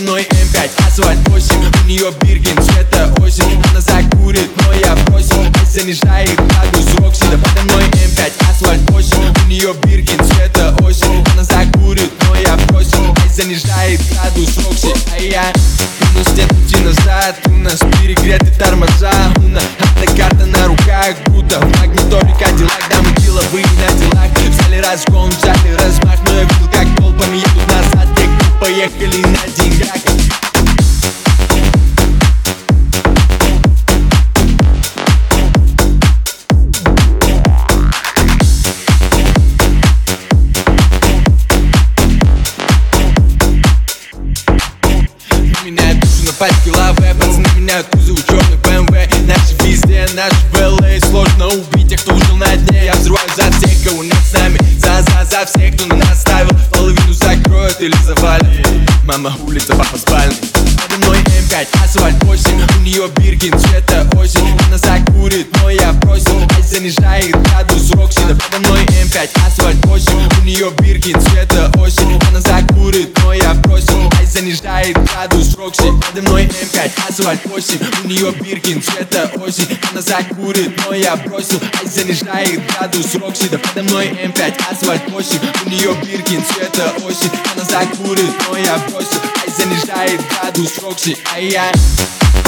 мной М5, асфальт 8. У нее Биркин, цвета осень. Она закурит, но я бросил. Занижает градус Рокси. Да подо мной М5, асфальт 8. У нее Биркин, цвета осень. Она закурит, но я бросил. Занижает градус Рокси. А я у нас нет пути назад. У нас перегреты тормоза. У нас автокарта на руках. Круто, в магниторе Кадиллак. Да мы деловые на делах. Взяли разгон, взяли размах. Но я видел, как толпами едут назад. Те, кто поехали на деньгах. Меняют душу на пачке лаве. Пацаны меняют кузов черных BMW. Наши везде, наши в LA. Сложно убить тех, кто ушел на дне. Я взрываю за всех, кого нет с нами. За всех, кто на нас ставил. Половину закроют или завалят. Мама улица, папа спальный. Подо мной М5, асфальт 8. У нее Биркин, цвета осень. Она закурит, но я бросил. Занижает градус Рокси. Да подо мной М5, асфальт 8. У нее Биркин, цвета осень. Она закурит, но я бросил. Занижает градус Рокси. Подо мной М5, асфальт 8. У нее Биркин, цвета осень. Она закурит, но я бросил. Занижает градус Рокси. Да подо мной М5, асфальт 8. У нее Биркин, цвета осень. Она закурит, но я бросил. Занижает градус Рокси. А я